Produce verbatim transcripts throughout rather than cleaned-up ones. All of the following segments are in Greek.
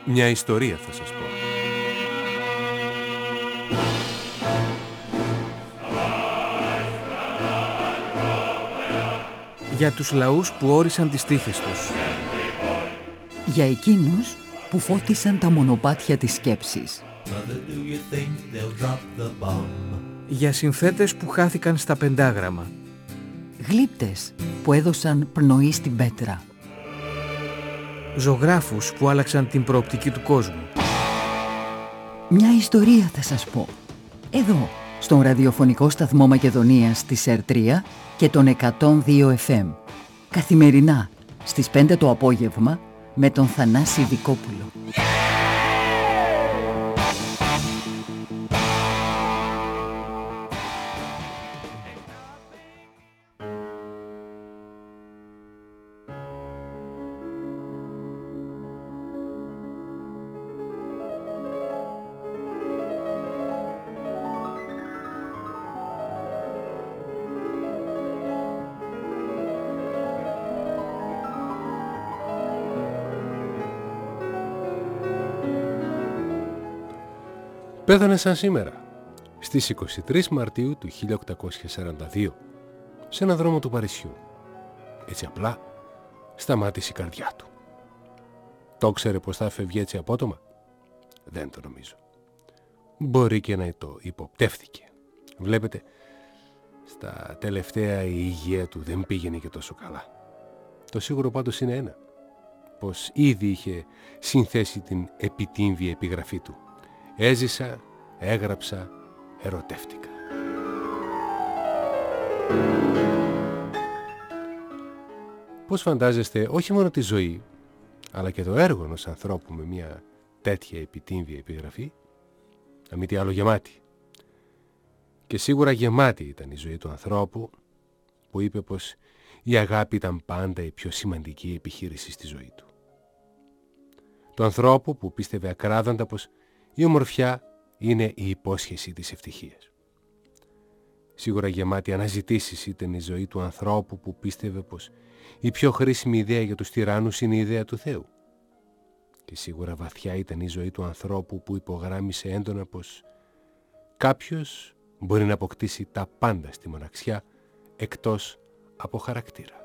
Μια ιστορία θα σας πω. Για τους λαούς που όρισαν τις τύχες τους. Για εκείνους που φώτισαν τα μονοπάτια της σκέψης. Για συνθέτες που χάθηκαν στα πεντάγραμμα. Γλύπτες που έδωσαν πνοή στην πέτρα. Ζωγράφους που άλλαξαν την προοπτική του κόσμου. Μια ιστορία θα σας πω. Εδώ, στον ραδιοφωνικό σταθμό Μακεδονίας της Ερ τρία και τον εκατόν δύο εφ εμ. Καθημερινά, στις πέντε το απόγευμα, με τον Θανάση Δικόπουλο. Πέθανε σαν σήμερα, στις είκοσι τρεις Μαρτίου του χίλια οκτακόσια σαράντα δύο, σε έναν δρόμο του Παρισιού. Έτσι απλά σταμάτησε η καρδιά του. Το ξέρε πως θα φεύγει έτσι απότομα? Δεν το νομίζω. Μπορεί και να το υποπτεύθηκε. Βλέπετε, στα τελευταία η υγεία του δεν πήγαινε και τόσο καλά. Το σίγουρο πάντως είναι ένα, πως ήδη είχε συνθέσει την επιτύμβια επιγραφή του. Έζησα, έγραψα, ερωτεύτηκα. Πώς φαντάζεστε όχι μόνο τη ζωή, αλλά και το έργο ενός ανθρώπου με μια τέτοια επιτύμβια επιγραφή? Να μην τι άλλο, γεμάτη. Και σίγουρα γεμάτη ήταν η ζωή του ανθρώπου που είπε πως η αγάπη ήταν πάντα η πιο σημαντική επιχείρηση στη ζωή του. Του ανθρώπου που πίστευε ακράδαντα πως η ομορφιά είναι η υπόσχεση της ευτυχίας. Σίγουρα γεμάτη αναζητήσεις ήταν η ζωή του ανθρώπου που πίστευε πως η πιο χρήσιμη ιδέα για τους τυράννους είναι η ιδέα του Θεού. Και σίγουρα βαθιά ήταν η ζωή του ανθρώπου που υπογράμμισε έντονα πως κάποιος μπορεί να αποκτήσει τα πάντα στη μοναξιά εκτός από χαρακτήρα.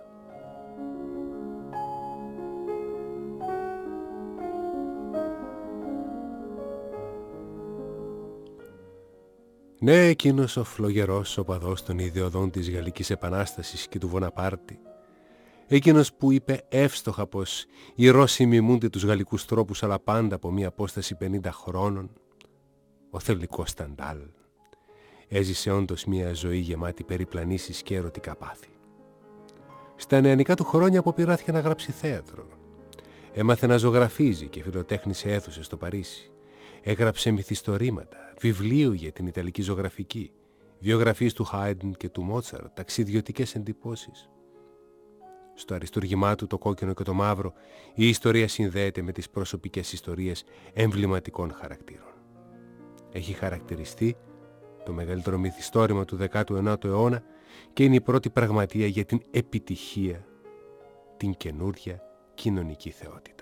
Ναι, εκείνος ο φλογερός οπαδός των ιδεωδών της Γαλλικής Επανάστασης και του Βοναπάρτη, εκείνος που είπε εύστοχα πως οι Ρώσοι μιμούνται τους γαλλικούς τρόπους αλλά πάντα από μια απόσταση πενήντα χρόνων, ο θελικός Σταντάλ, έζησε όντως μια ζωή γεμάτη περιπλανήσεις και ερωτικά πάθη. Στα νεανικά του χρόνια αποπειράθηκε να γράψει θέατρο. Έμαθε να ζωγραφίζει και φιλοτέχνησε αίθουσες στο Παρίσι. Έγραψε μυθιστορήματα, βιβλίου για την Ιταλική ζωγραφική, βιογραφίες του Χάιντν και του Μότσαρ, ταξιδιωτικές εντυπώσεις. Στο αριστούργημά του το κόκκινο και το μαύρο, η ιστορία συνδέεται με τις προσωπικές ιστορίες εμβληματικών χαρακτήρων. Έχει χαρακτηριστεί το μεγαλύτερο μυθιστόρημα του δέκατου ενάτου αιώνα και είναι η πρώτη πραγματεία για την επιτυχία, την καινούρια κοινωνική θεότητα.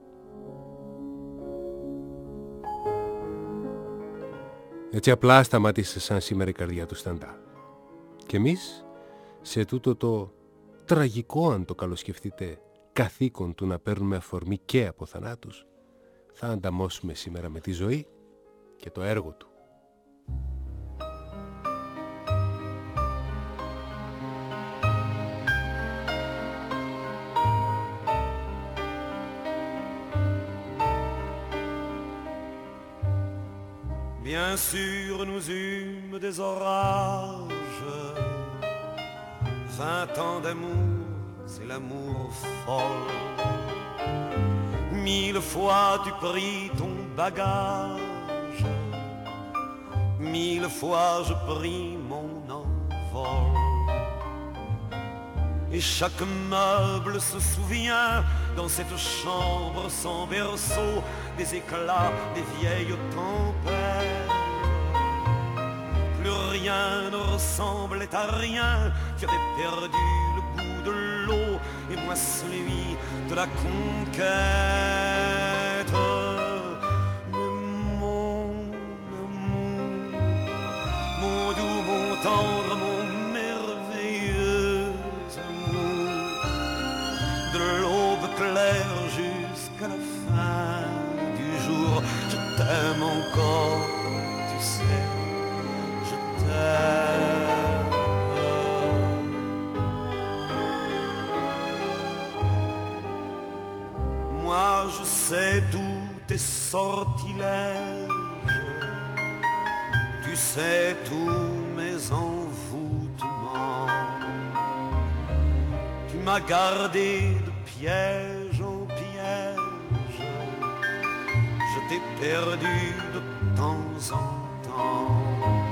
Έτσι απλά σταμάτησε σαν σήμερα η καρδιά του Σταντάλ. Και εμείς, σε τούτο το τραγικό, αν το καλοσκεφτείτε, καθήκον του να παίρνουμε αφορμή και από θανάτους, θα ανταμώσουμε σήμερα με τη ζωή και το έργο του. Bien sûr, nous eûmes des orages, vingt ans d'amour, c'est l'amour folle. Mille fois tu pris ton bagage, mille fois je pris mon envol. Et chaque meuble se souvient dans cette chambre sans berceau des éclats des vieilles tempêtes. Plus rien ne ressemblait à rien, tu avais perdu le goût de l'eau et moi celui de la conquête. je sais tous tes sortilèges, tu sais tous mes envoûtements. Tu m'as gardé de piège en piège, je t'ai perdu de temps en temps.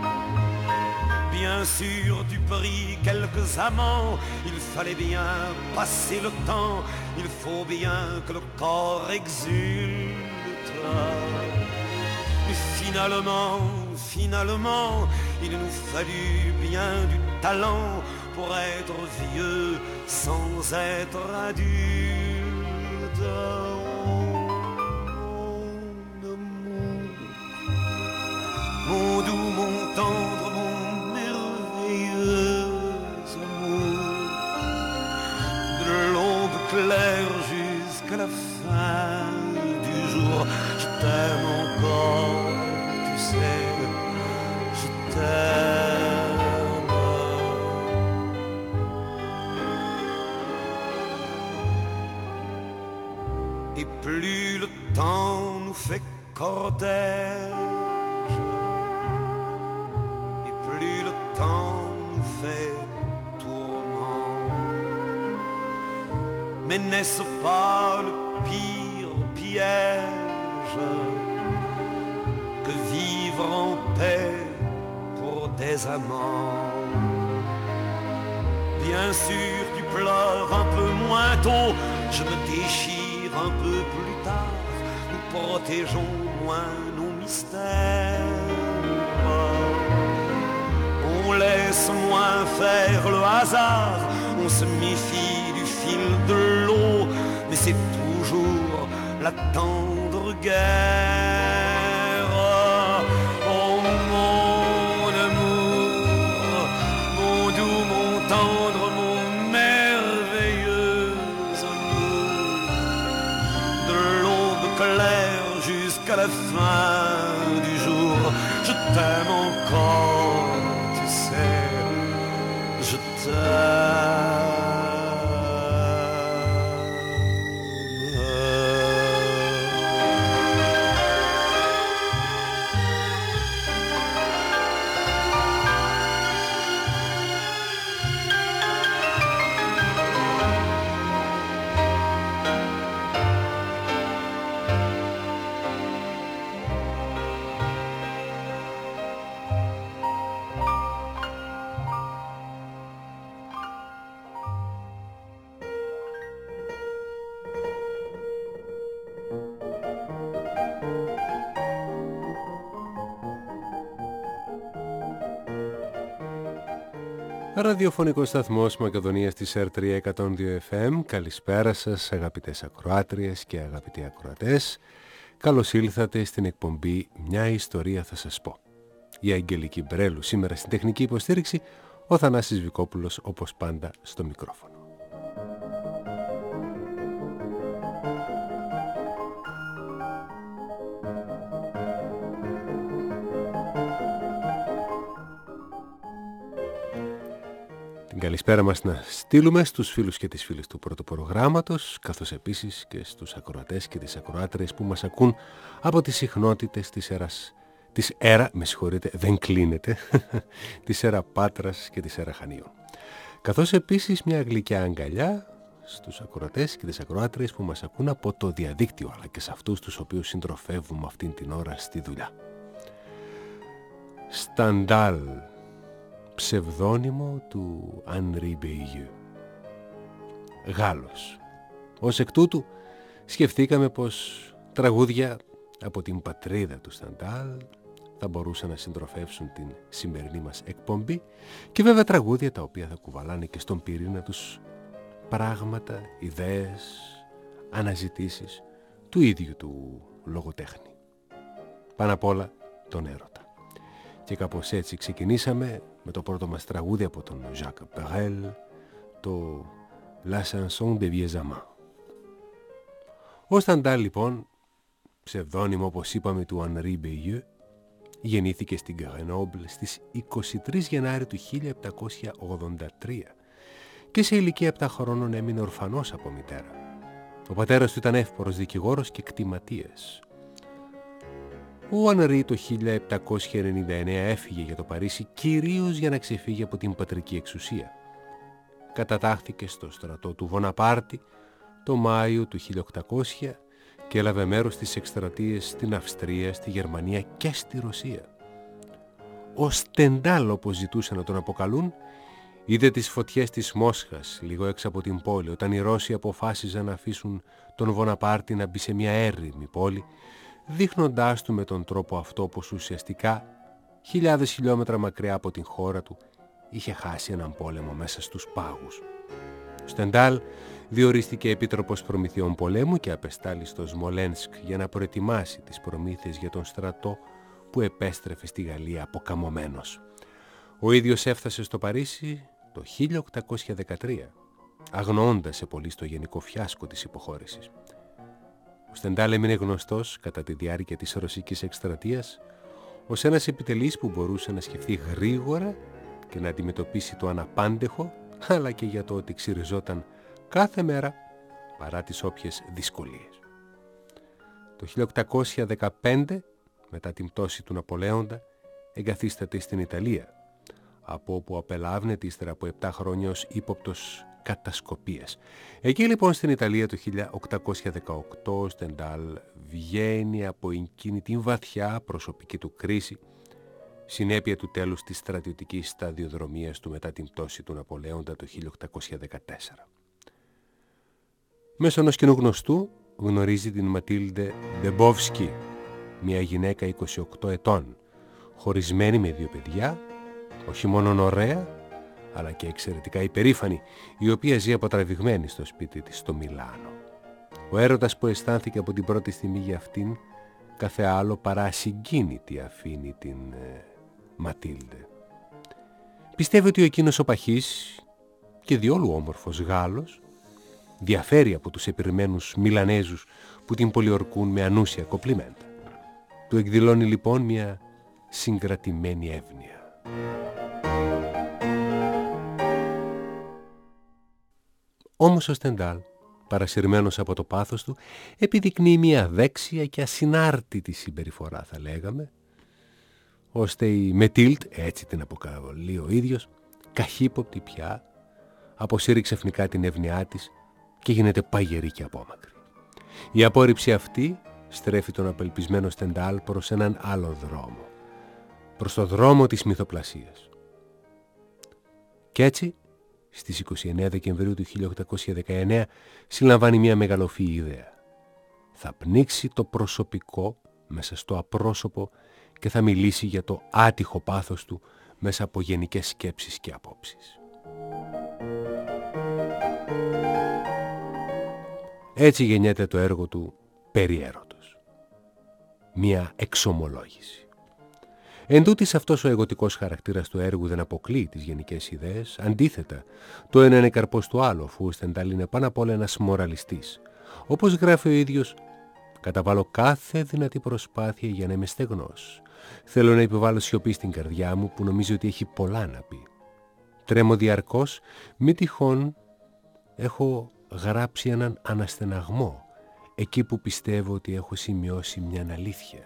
Bien sûr, tu pris quelques amants, il fallait bien passer le temps, il faut bien que le corps exulte. Mais finalement, finalement, il nous fallut bien du talent pour être vieux sans être adulte. Mon doux, mon tendre, mon merveilleux amour, de l'aube claire jusqu'à la fin du jour, je t'aime encore, tu sais, je t'aime. Et plus le temps nous fait cortège, plus le temps nous fait tourment. Mais n'est-ce pas le pire piège que vivre en paix pour des amants? Bien sûr, tu pleures un peu moins tôt, je me déchire un peu plus tard, nous protégeons moins nos mystères. On laisse moins faire le hasard, on se méfie du fil de l'eau, mais c'est toujours la tendre guerre. Oh mon amour, mon doux, mon tendre, mon merveilleux amour, de l'aube claire jusqu'à la fin du jour, je t'aime encore. Je t'aime. Ραδιοφωνικός σταθμός Μακεδονίας της ερ τρία εκατόν δύο εφ εμ. Καλησπέρα σας αγαπητές ακροάτριες και αγαπητοί ακροατές. Καλώς ήλθατε στην εκπομπή «Μια ιστορία θα σας πω». Η Αγγελική Μπρέλου σήμερα στην τεχνική υποστήριξη, ο Θανάσης Βικόπουλος όπως πάντα στο μικρόφωνο. Καλησπέρα μας να στείλουμε στους φίλους και τις φίλες του πρώτου προγράμματος, καθώς επίσης και στους ακροατές και τις ακροάτριες που μας ακούν από τις συχνότητες της ΕΡΑΣ, της ΕΡΑ, με συγχωρείτε, δεν κλείνεται, της ΕΡΑ Πάτρας και της ΕΡΑ Χανίων. Καθώς επίσης μια γλυκιά αγκαλιά στους ακροατές και τις ακροάτριες που μας ακούν από το διαδίκτυο, αλλά και σε αυτούς τους οποίους συντροφεύουμε αυτήν την ώρα στη δουλειά. Σταντάλ, ψευδόνυμο του Ανρί Μπεϊού, Γάλλος. Ως εκ τούτου σκεφτήκαμε πως τραγούδια από την πατρίδα του Σταντάλ θα μπορούσαν να συντροφεύσουν την σημερινή μας εκπομπή και βέβαια τραγούδια τα οποία θα κουβαλάνε και στον πυρήνα τους πράγματα, ιδέες, αναζητήσεις του ίδιου του λογοτέχνη. Πάνω απ' όλα τον έρωτα. Και κάπως έτσι ξεκινήσαμε με το πρώτο μας τραγούδι από τον Jacques Brel, το La Chanson des Vieux Amants. Ο Σταντάλ λοιπόν, ψευδόνυμο όπως είπαμε του Ανρί Μπεϊού, γεννήθηκε στην Γκρενόμπλ στις είκοσι τρεις Γενάρη του χίλια επτακόσια ογδόντα τρία και σε ηλικία επτά χρόνων έμεινε ορφανός από μητέρα. Ο πατέρας του ήταν εύπορος δικηγόρος και κτηματίας. Ο Ανρί το χίλια επτακόσια ενενήντα εννέα έφυγε για το Παρίσι κυρίως για να ξεφύγει από την πατρική εξουσία. Κατατάχθηκε στο στρατό του Βοναπάρτη το Μάιο του χίλια οκτακόσια και έλαβε μέρος στις εκστρατείες στην Αυστρία, στη Γερμανία και στη Ρωσία. Ο Στεντάλ, όπως ζητούσαν να τον αποκαλούν, είδε τις φωτιές της Μόσχας λίγο έξω από την πόλη, όταν οι Ρώσοι αποφάσιζαν να αφήσουν τον Βοναπάρτη να μπει σε μια έρημη πόλη, δείχνοντάς του με τον τρόπο αυτό πως ουσιαστικά χιλιάδες χιλιόμετρα μακριά από την χώρα του είχε χάσει έναν πόλεμο μέσα στους πάγους. Ο Στεντάλ διορίστηκε επίτροπος προμηθειών πολέμου και απεστάλη στο Σμολένσκ για να προετοιμάσει τις προμήθειες για τον στρατό που επέστρεφε στη Γαλλία αποκαμωμένος. Ο ίδιος έφτασε στο Παρίσι το χίλια οκτακόσια δεκατρία, αγνοώντας σε πολύ στο γενικό φιάσκο της υποχώρησης. Ο Στεντάλ έμεινε γνωστός κατά τη διάρκεια της ρωσικής εκστρατείας ως ένας επιτελής που μπορούσε να σκεφτεί γρήγορα και να αντιμετωπίσει το αναπάντεχο, αλλά και για το ότι ξυριζόταν κάθε μέρα παρά τις όποιες δυσκολίες. Το χίλια οκτακόσια δεκαπέντε, μετά την πτώση του Ναπολέοντα, εγκαθίσταται στην Ιταλία, από όπου απελάβνεται ύστερα από επτά χρόνια ως ύποπτος κατασκοπίας. Εκεί λοιπόν στην Ιταλία το χίλια οκτακόσια δεκαοκτώ ο Στεντάλ βγαίνει από εκείνη την βαθιά προσωπική του κρίση, συνέπεια του τέλους της στρατιωτικής σταδιοδρομίας του μετά την πτώση του Ναπολέοντα το χίλια οκτακόσια δεκατέσσερα. Μέσω ενός κοινού γνωστού γνωρίζει την Ματίλντε Ντεμπόφσκι, μια γυναίκα είκοσι οκτώ ετών, χωρισμένη με δύο παιδιά, όχι μόνο ωραία, αλλά και εξαιρετικά υπερήφανη, η οποία ζει αποτραβηγμένη στο σπίτι της στο Μιλάνο. Ο έρωτας που αισθάνθηκε από την πρώτη στιγμή για αυτήν, κάθε άλλο παρά συγκίνητη αφήνει την ε, Ματίλντε. Πιστεύει ότι ο εκείνος ο παχής και διόλου όμορφος Γάλλος διαφέρει από τους επιρρημένους Μιλανέζους που την πολιορκούν με ανούσια κοπλιμέντα. Του εκδηλώνει λοιπόν μια συγκρατημένη εύνοια. Όμως ο Στεντάλ, παρασυρμένος από το πάθος του, επιδεικνύει μια αδέξια και ασυνάρτητη συμπεριφορά, θα λέγαμε, ώστε η Μετίλτ, έτσι την αποκαλεί ο ίδιος, καχύποπτη πια, αποσύρει ξαφνικά την εύνοιά της και γίνεται παγερή και απόμακρη. Η απόρριψη αυτή στρέφει τον απελπισμένο Στεντάλ προς έναν άλλο δρόμο, προς το δρόμο της μυθοπλασίας. Κι έτσι, στις είκοσι εννέα Δεκεμβρίου του χίλια οκτακόσια δεκαεννέα συλλαμβάνει μια μεγαλοφυή ιδέα. Θα πνίξει το προσωπικό μέσα στο απρόσωπο και θα μιλήσει για το άτυχο πάθος του μέσα από γενικές σκέψεις και απόψεις. Έτσι γεννιέται το έργο του «Περιέρωτος». Μια εξομολόγηση. Εν τούτοις αυτός ο εγωτικός χαρακτήρας του έργου δεν αποκλείει τις γενικές ιδέες. Αντίθετα, το ένα είναι καρπός του άλλου, αφού ο Στεντάλ είναι πάνω απ' όλα ένας μοραλιστής. Όπως γράφει ο ίδιος, καταβάλω κάθε δυνατή προσπάθεια για να είμαι στεγνός. Θέλω να επιβάλλω σιωπή στην καρδιά μου που νομίζω ότι έχει πολλά να πει. Τρέμω διαρκώς, μη τυχόν έχω γράψει έναν αναστεναγμό εκεί που πιστεύω ότι έχω σημειώσει μια αλήθεια.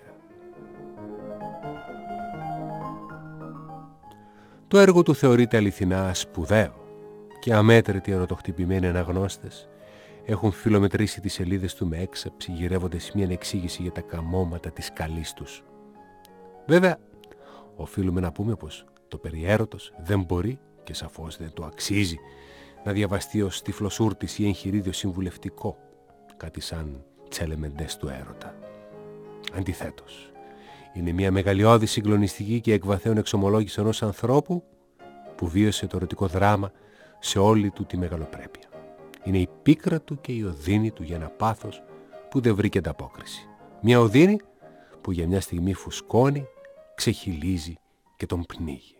Το έργο του θεωρείται αληθινά σπουδαίο και αμέτρητοι ερωτοχτυπημένοι αναγνώστες έχουν φιλομετρήσει τις σελίδες του με έξαψη, γυρεύοντας μια εξήγηση για τα καμώματα της καλής τους. Βέβαια, οφείλουμε να πούμε πως το περιέρωτος δεν μπορεί και σαφώς δεν το αξίζει να διαβαστεί ως τυφλοσούρτης ή εγχειρίδιο συμβουλευτικό, κάτι σαν τσέλεμεντές του έρωτα. Αντιθέτως, είναι μια μεγαλειώδη συγκλονιστική και εκβαθέων εξομολόγηση ενός ανθρώπου που βίωσε το ερωτικό δράμα σε όλη του τη μεγαλοπρέπεια. Είναι η πίκρα του και η οδύνη του για ένα πάθος που δεν βρήκε ανταπόκριση. Μια οδύνη που για μια στιγμή φουσκώνει, ξεχυλίζει και τον πνίγει.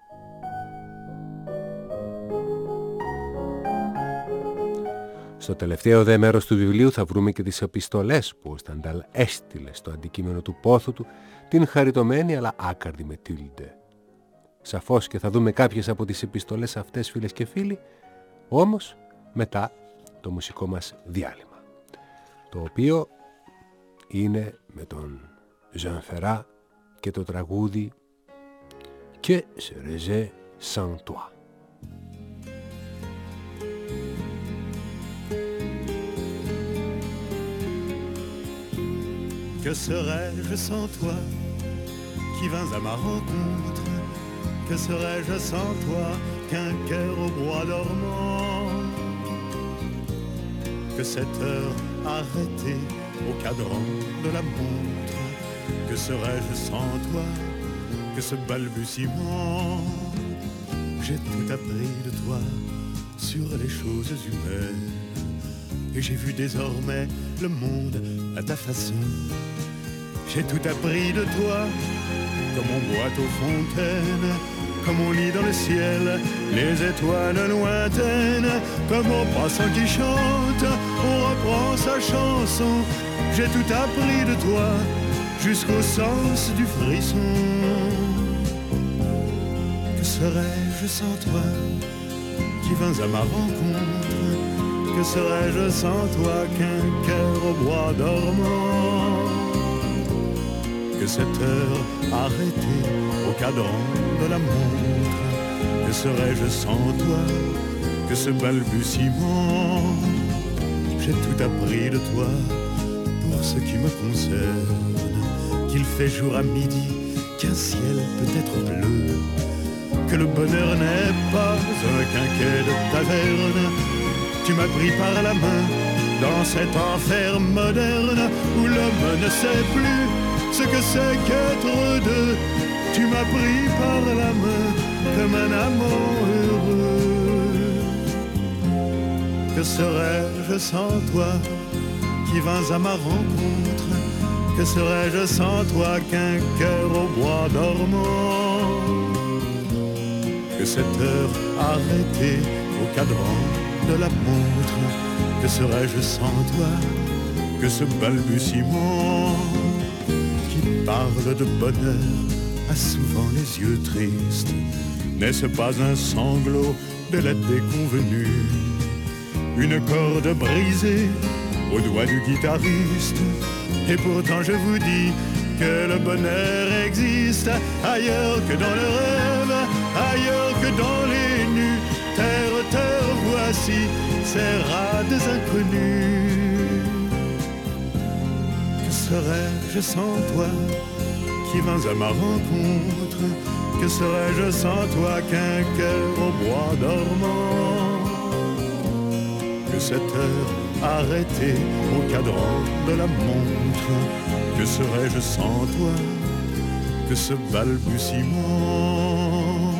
Στο τελευταίο δε μέρος του βιβλίου θα βρούμε και τις επιστολές που ο Στεντάλ έστειλε στο αντικείμενο του πόθου του την χαριτωμένη αλλά άκαρδη Μετίλντε. Σαφώς και θα δούμε κάποιες από τις επιστολές αυτές, φίλες και φίλοι, όμως μετά το μουσικό μας διάλειμμα. το οποίο είναι με τον Jean Ferrat και το τραγούδι «Que serais-je sans toi». Que serais-je sans toi qui vins à ma rencontre? Que serais-je sans toi qu'un cœur au bois dormant? Que cette heure arrêtée au cadran de la montre? Que serais-je sans toi que ce balbutiement? J'ai tout appris de toi sur les choses humaines, et j'ai vu désormais le monde à ta façon. J'ai tout appris de toi, comme on boit aux fontaines, comme on lit dans le ciel les étoiles lointaines, comme au passant qui chante, on reprend sa chanson. J'ai tout appris de toi, jusqu'au sens du frisson. Que serais-je sans toi qui vins à ma rencontre? Que serais-je sans toi qu'un cœur au bois dormant? Que cette heure arrêtée au cadran de la montre? Que serais-je sans toi que ce balbutiement? J'ai tout appris de toi pour ce qui me concerne, qu'il fait jour à midi, qu'un ciel peut être bleu, que le bonheur n'est pas un quinquet de taverne. Tu m'as pris par la main dans cet enfer moderne où l'homme ne sait plus ce que c'est qu'être deux. Tu m'as pris par la main comme un amant heureux. Que serais-je sans toi qui vins à ma rencontre? Que serais-je sans toi qu'un cœur au bois dormant? Que cette heure arrêtée au cadran de la montre? Que serais-je sans toi que ce balbutiement qui parle de bonheur a souvent les yeux tristes? N'est-ce pas un sanglot de la déconvenue? Une corde brisée au doigt du guitariste? Et pourtant je vous dis que le bonheur existe ailleurs que dans le rêve, ailleurs que dans les nus. Terre, terre, voici ces rades inconnus. Que serais-je sans toi qui vins à ma rencontre? Que serais-je sans toi qu'un cœur au bois dormant? Que cette heure arrêtée au cadran de la montre? Que serais-je sans toi que ce balbutiement?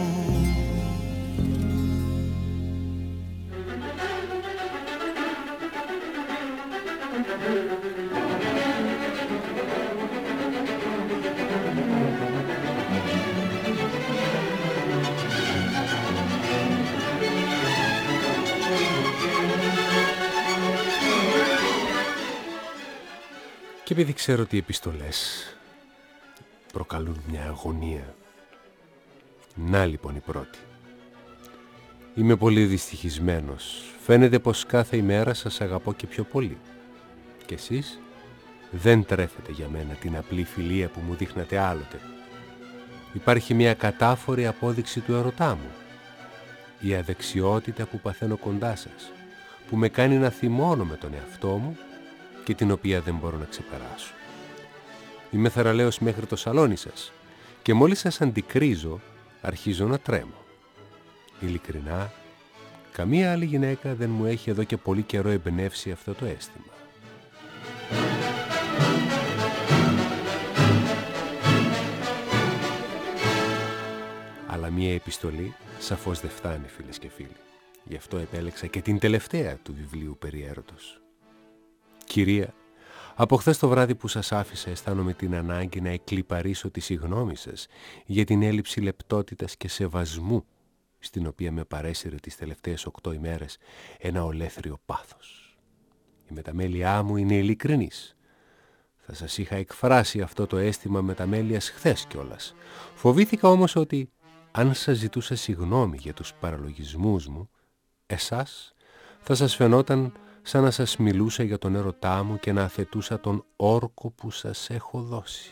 Και επειδή ξέρω ότι οι επιστολές προκαλούν μια αγωνία, να λοιπόν η πρώτη. Είμαι πολύ δυστυχισμένος. Φαίνεται πως κάθε ημέρα σας αγαπώ και πιο πολύ. Και εσείς δεν τρέφετε για μένα την απλή φιλία που μου δείχνατε άλλοτε. Υπάρχει μια κατάφορη απόδειξη του ερωτά μου. Η αδεξιότητα που παθαίνω κοντά σας, που με κάνει να θυμώνω με τον εαυτό μου και την οποία δεν μπορώ να ξεπεράσω. Είμαι θαραλέος μέχρι το σαλόνι σας και μόλις σας αντικρίζω αρχίζω να τρέμω. Ειλικρινά, καμία άλλη γυναίκα δεν μου έχει εδώ και πολύ καιρό εμπνεύσει αυτό το αίσθημα. Αλλά μία επιστολή σαφώς δεν φτάνει, φίλες και φίλοι. Γι' αυτό επέλεξα και την τελευταία του βιβλίου περί έρωτος. Κυρία, από χθες το βράδυ που σας άφησα αισθάνομαι την ανάγκη να εκλιπαρίσω τη συγγνώμη σας για την έλλειψη λεπτότητας και σεβασμού στην οποία με παρέσυρε τις τελευταίες οκτώ ημέρες ένα ολέθριο πάθος. Η μεταμέλειά μου είναι ειλικρινής. Θα σας είχα εκφράσει αυτό το αίσθημα μεταμέλειας χθες κιόλας. Φοβήθηκα όμως ότι αν σας ζητούσα συγγνώμη για τους παραλογισμούς μου, εσάς θα σας φαινόταν σαν να σας μιλούσα για τον έρωτά μου και να αθετούσα τον όρκο που σας έχω δώσει.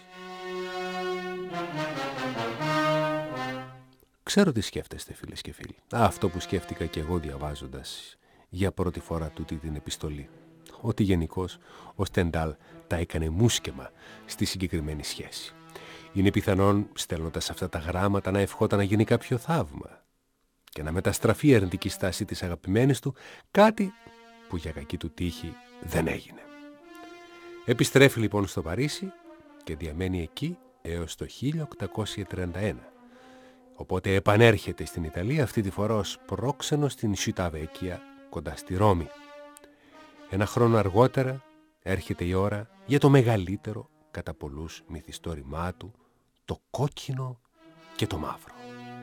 Ξέρω τι σκέφτεστε, φίλες και φίλοι. Αυτό που σκέφτηκα και εγώ διαβάζοντας για πρώτη φορά τούτη την επιστολή. Ότι γενικώς ο Στεντάλ τα έκανε μουσκεμα στη συγκεκριμένη σχέση. Είναι πιθανόν, στέλνοντας αυτά τα γράμματα, να ευχόταν να γίνει κάποιο θαύμα και να μεταστραφεί η αρνητική στάση της αγαπημένης του, κάτι που για κακή του τύχη δεν έγινε. Επιστρέφει λοιπόν στο Παρίσι και διαμένει εκεί έως το χίλια οκτακόσια τριάντα ένα. Οπότε επανέρχεται στην Ιταλία, αυτή τη φορά ως πρόξενος στην Σιταβέκια, κοντά στη Ρώμη. Ένα χρόνο αργότερα έρχεται η ώρα για το μεγαλύτερο κατά πολλούς μυθιστόρημά του, το κόκκινο και το μαύρο.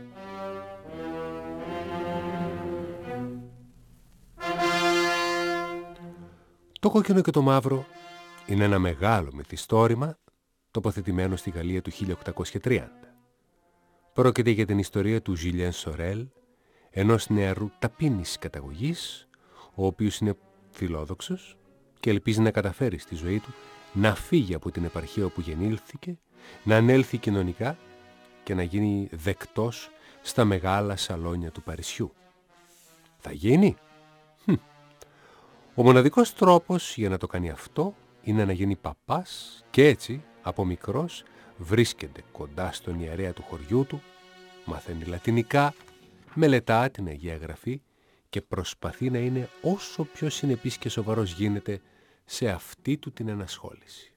Το κόκκινο και το μαύρο είναι ένα μεγάλο μυθιστόρημα τοποθετημένο στη Γαλλία του χίλια οκτακόσια τριάντα. Πρόκειται για την ιστορία του Ζιλιέν Σορέλ, ενός νεαρού ταπείνης καταγωγής, ο οποίος είναι φιλόδοξος και ελπίζει να καταφέρει στη ζωή του να φύγει από την επαρχία όπου γεννήθηκε, να ανέλθει κοινωνικά και να γίνει δεκτός στα μεγάλα σαλόνια του Παρισιού. Θα γίνει? Hm. Ο μοναδικός τρόπος για να το κάνει αυτό είναι να γίνει παπάς και έτσι από μικρός βρίσκεται κοντά στον ιερέα του χωριού του, μαθαίνει λατινικά, μελετά την Αγία Γραφή και προσπαθεί να είναι όσο πιο συνεπής και σοβαρός γίνεται σε αυτή του την ενασχόληση.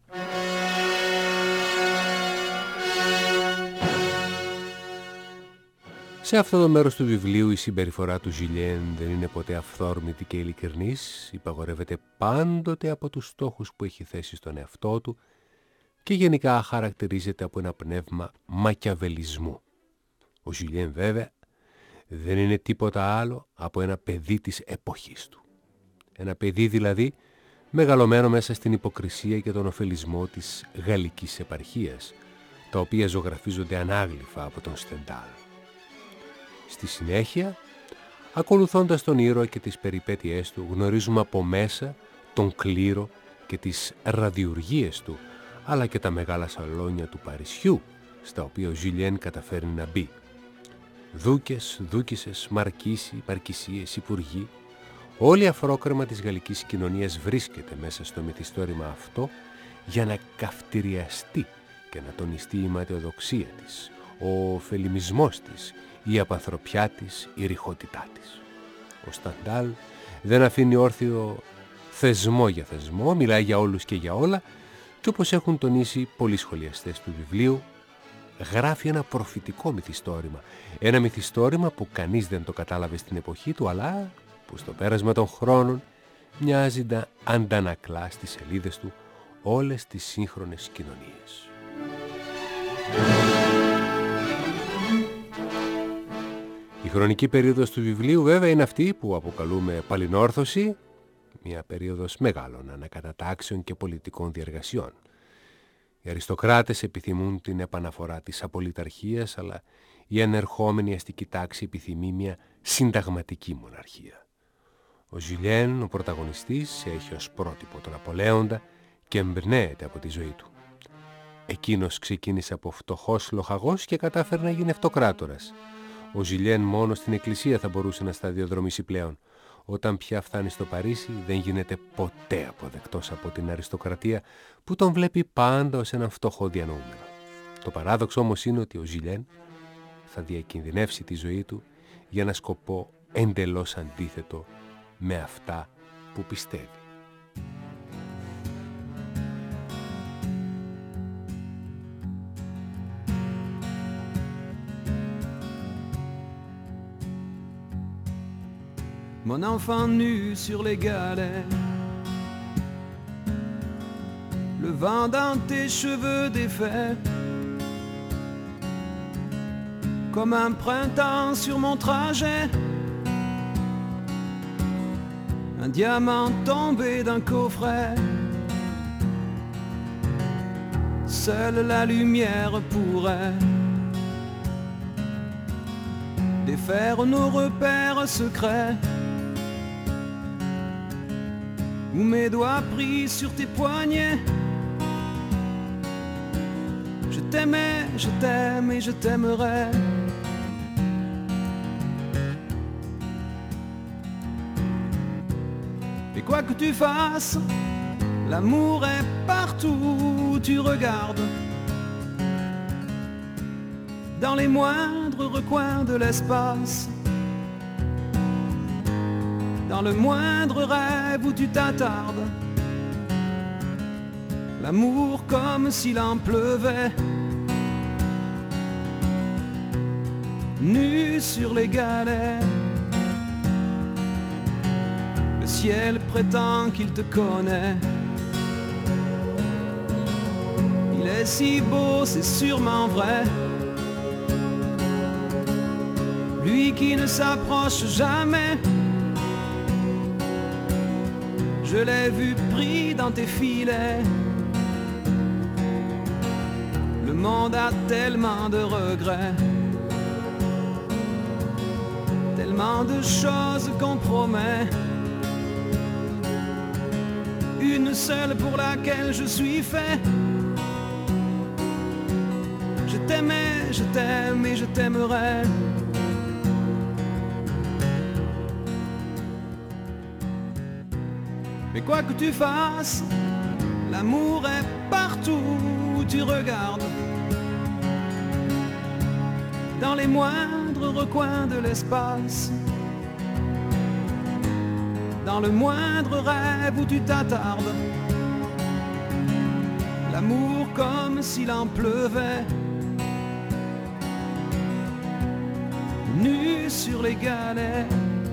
Σε αυτό το μέρος του βιβλίου η συμπεριφορά του Ζιλιέν δεν είναι ποτέ αυθόρμητη και ειλικρινής, υπαγορεύεται πάντοτε από τους στόχους που έχει θέσει στον εαυτό του και γενικά χαρακτηρίζεται από ένα πνεύμα μακιαβελισμού. Ο Ζιλιέν βέβαια δεν είναι τίποτα άλλο από ένα παιδί της εποχής του. Ένα παιδί δηλαδή μεγαλωμένο μέσα στην υποκρισία και τον ωφελισμό της γαλλικής επαρχίας, τα οποία ζωγραφίζονται ανάγλυφα από τον Στεντάλ. Στη συνέχεια, ακολουθώντας τον ήρωα και τις περιπέτειές του, γνωρίζουμε από μέσα τον κλήρο και τις ραδιουργίες του, αλλά και τα μεγάλα σαλόνια του Παρισιού, στα οποία ο Ζιλιέν καταφέρνει να μπει. Δούκες, δούκισσες, μαρκίσοι, παρκισίες, υπουργοί, όλη η αφρόκρεμα της γαλλικής κοινωνίας βρίσκεται μέσα στο μυθιστόρημα αυτό για να καυτηριαστεί και να τονιστεί η ματαιοδοξία της, ο φελιμισμός της, η απανθρωπιά της, η ρηχότητά της. Ο Στεντάλ δεν αφήνει όρθιο θεσμό για θεσμό, μιλάει για όλους και για όλα και όπως έχουν τονίσει πολλοί σχολιαστές του βιβλίου, γράφει ένα προφητικό μυθιστόρημα. Ένα μυθιστόρημα που κανείς δεν το κατάλαβε στην εποχή του, αλλά που στο πέρασμα των χρόνων μοιάζει να αντανακλά στις σελίδες του όλες τις σύγχρονες κοινωνίες. Η χρονική περίοδος του βιβλίου βέβαια είναι αυτή που αποκαλούμε παλινόρθωση, μια περίοδος μεγάλων ανακατατάξεων και πολιτικών διεργασιών. Οι αριστοκράτες επιθυμούν την επαναφορά της απολυταρχίας, αλλά η ανερχόμενη αστική τάξη επιθυμεί μια συνταγματική μοναρχία. Ο Ζιλιέν, ο πρωταγωνιστής, έχει ως πρότυπο τον Απολέοντα και εμπνέεται από τη ζωή του. Εκείνος ξεκίνησε από φτωχός λοχαγός και κατάφερε να γίνει αυτοκράτορας. Ο Ζιλιέν μόνο στην εκκλησία θα μπορούσε να σταδιοδρομήσει πλέον. Όταν πια φτάνει στο Παρίσι δεν γίνεται ποτέ αποδεκτός από την αριστοκρατία που τον βλέπει πάντα ως έναν φτωχό διανοούμενο. Το παράδοξο όμως είναι ότι ο Ζιλιέν θα διακινδυνεύσει τη ζωή του για ένα σκοπό εντελώς αντίθετο με αυτά που πιστεύει. Mon enfant nu sur les galets, le vent dans tes cheveux défaits, comme un printemps sur mon trajet, un diamant tombé d'un coffret. Seule la lumière pourrait défaire nos repères secrets. ou mes doigts pris sur tes poignets. Je t'aimais, je t'aime et je t'aimerai. Et quoi que tu fasses, l'amour est partout où tu regardes. Dans les moindres recoins de l'espace, dans le moindre rêve où tu t'attardes. L'amour comme s'il en pleuvait, nu sur les galets. Le ciel prétend qu'il te connaît. Il est si beau, c'est sûrement vrai. Lui qui ne s'approche jamais. Je l'ai vu pris dans tes filets. Le monde a tellement de regrets, tellement de choses qu'on promet. Une seule pour laquelle je suis fait. Je t'aimais, je t'aime et je t'aimerai. Mais quoi que tu fasses, l'amour est partout où tu regardes. Dans les moindres recoins de l'espace, dans le moindre rêve où tu t'attardes. L'amour comme s'il en pleuvait, nu sur les galets.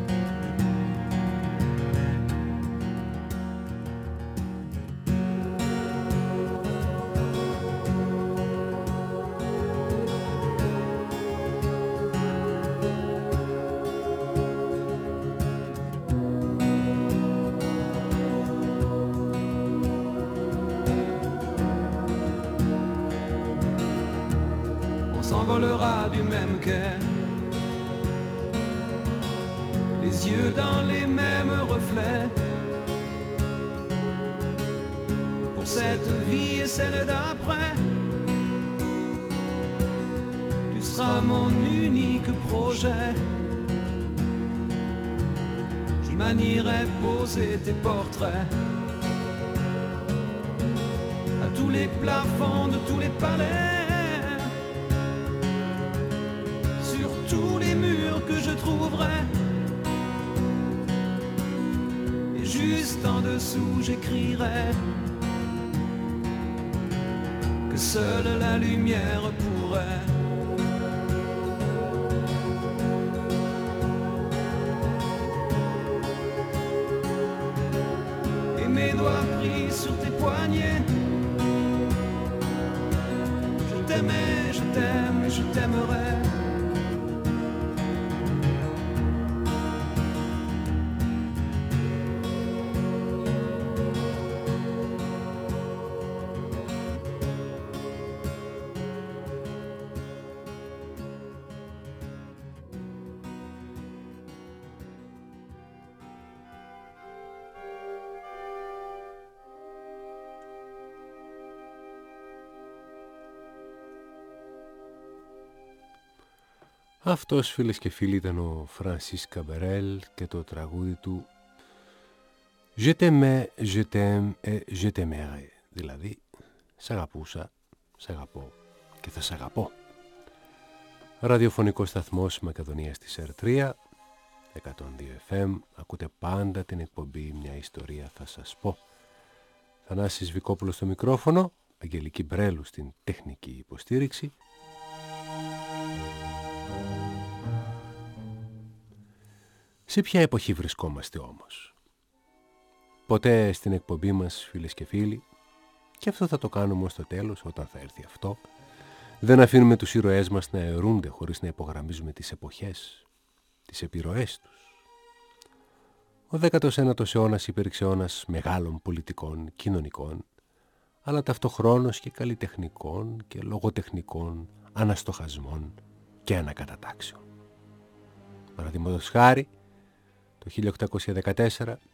S'envolera du même quai, les yeux dans les mêmes reflets. Pour cette vie et celle d'après, tu seras mon unique projet. Je manierai poser tes portraits à tous les plafonds de tous les palais. Tous les murs que je trouverai. Et juste en dessous j'écrirai que seule la lumière pourrait et mes doigts pris sur tes poignets. Je t'aimais, je t'aime et je t'aimerai. Αυτός, φίλες και φίλοι, ήταν ο Φρανσίς Καμπερέλ και το τραγούδι του Je t'aimais, je t'aime et je t'aimerai. Δηλαδή, σ' αγαπούσα, σ' αγαπώ και θα σ' αγαπώ. Ραδιοφωνικός σταθμός Μακεδονίας της Ερ τρία, εκατόν δύο εφ εμ. Ακούτε πάντα την εκπομπή «Μια ιστορία θα σας πω». Θανάσης Βικόπουλος στο μικρόφωνο, Αγγελική Μπρέλου στην τεχνική υποστήριξη. Σε ποια εποχή βρισκόμαστε όμως? Ποτέ στην εκπομπή μας, φίλες και φίλοι, και αυτό θα το κάνουμε ως το τέλος, όταν θα έρθει αυτό, δεν αφήνουμε τους ήρωές μας να αιρούνται χωρίς να υπογραμμίζουμε τις εποχές, τις επιρροές τους. Ο δέκατος ένατος αιώνας υπήρξε αιώνας μεγάλων πολιτικών, κοινωνικών, αλλά ταυτοχρόνως και καλλιτεχνικών και λογοτεχνικών αναστοχασμών και ανακατατάξεων. Παραδείγματος χάρη, το χίλια οκτακόσια δεκατέσσερα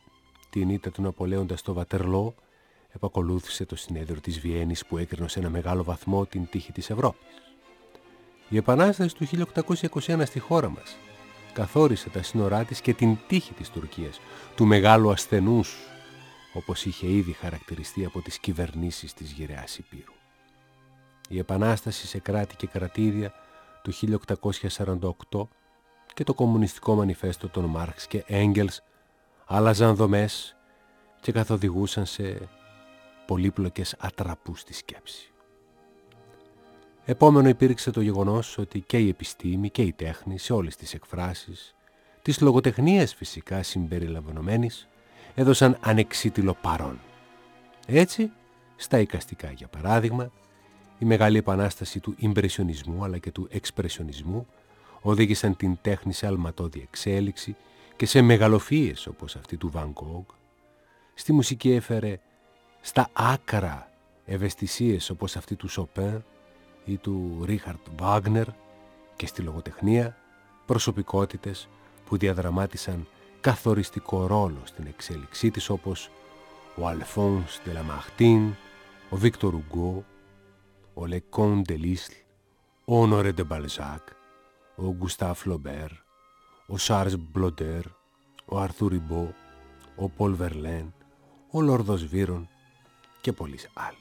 την ήττα του Ναπολέοντα στο Βατερλό, επακολούθησε το συνέδριο της Βιέννης που έκρινε σε ένα μεγάλο βαθμό την τύχη της Ευρώπης. Η Επανάσταση του χίλια οκτακόσια είκοσι ένα στη χώρα μας καθόρισε τα σύνορά της και την τύχη της Τουρκίας, του μεγάλου ασθενούς, όπως είχε ήδη χαρακτηριστεί από τις κυβερνήσεις της Γυραιάς Υπήρου. Η Επανάσταση σε κράτη και κρατήδια του χίλια οκτακόσια σαράντα οκτώ και το κομμουνιστικό μανιφέστο των Μάρξ και Έγγελς άλλαζαν δομές και καθοδηγούσαν σε πολύπλοκες ατραπούς στη σκέψη. Επόμενο υπήρξε το γεγονός ότι και η επιστήμη και η τέχνη σε όλες τις εκφράσεις, της λογοτεχνίας φυσικά συμπεριλαμβανομένης, έδωσαν ανεξίτηλο παρόν. Έτσι, στα εικαστικά για παράδειγμα, η μεγάλη επανάσταση του ιμπρεσιονισμού αλλά και του εξπρεσιονισμού οδήγησαν την τέχνη σε αλματώδη εξέλιξη και σε μεγαλοφύες όπως αυτή του Βαν Γκόγκ. Στη μουσική έφερε στα άκρα ευαισθησίες όπως αυτή του Σοπέν ή του Ρίχαρτ Βάγνερ και στη λογοτεχνία προσωπικότητες που διαδραμάτισαν καθοριστικό ρόλο στην εξέλιξή της όπως ο Αλφόνς de Lamartine, ο Βίκτορ Ουγκό, ο Λεκόν de Lisle, ο Honoré de Balzac, ο Γκουστάφ Φλομπέρ, ο Σάρλς Μπλοντέρ, ο Αρθούρ Ριμπό, ο Πολ Βερλέν, ο Λόρδος Βύρον και πολλοί άλλοι.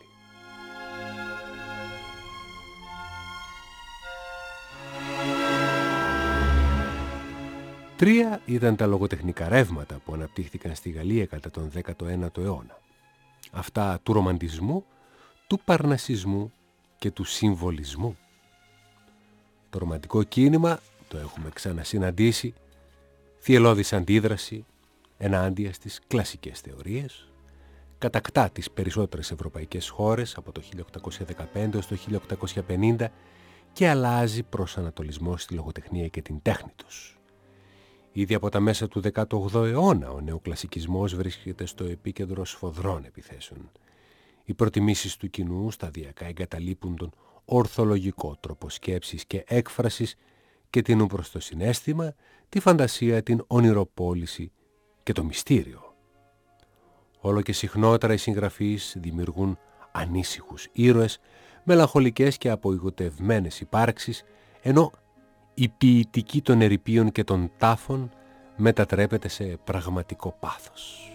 Τρία ήταν τα λογοτεχνικά ρεύματα που αναπτύχθηκαν στη Γαλλία κατά τον δέκατο ένατο αιώνα. Αυτά του ρομαντισμού, του παρνασισμού και του συμβολισμού. Το ρομαντικό κίνημα, το έχουμε ξανασυναντήσει, θυελλώδης αντίδραση ενάντια στις κλασικές θεωρίες, κατακτά τις περισσότερες ευρωπαϊκές χώρες από το χίλια οκτακόσια δεκαπέντε έως το χίλια οκτακόσια πενήντα και αλλάζει προς ανατολισμό στη λογοτεχνία και την τέχνη τους. Ήδη από τα μέσα του δέκατου όγδοου αιώνα ο νεοκλασικισμός βρίσκεται στο επίκεντρο σφοδρών επιθέσεων. Οι προτιμήσεις του κοινού σταδιακά εγκαταλείπουν τον ορθολογικό τρόπο σκέψης και έκφρασης και τείνουν προς το συναίσθημα, τη φαντασία, την ονειροπόληση και το μυστήριο. Όλο και συχνότερα οι συγγραφείς δημιουργούν ανήσυχους ήρωες, μελαγχολικές και απογοητευμένες υπάρξεις, ενώ η ποιητική των ερειπίων και των τάφων μετατρέπεται σε πραγματικό πάθος.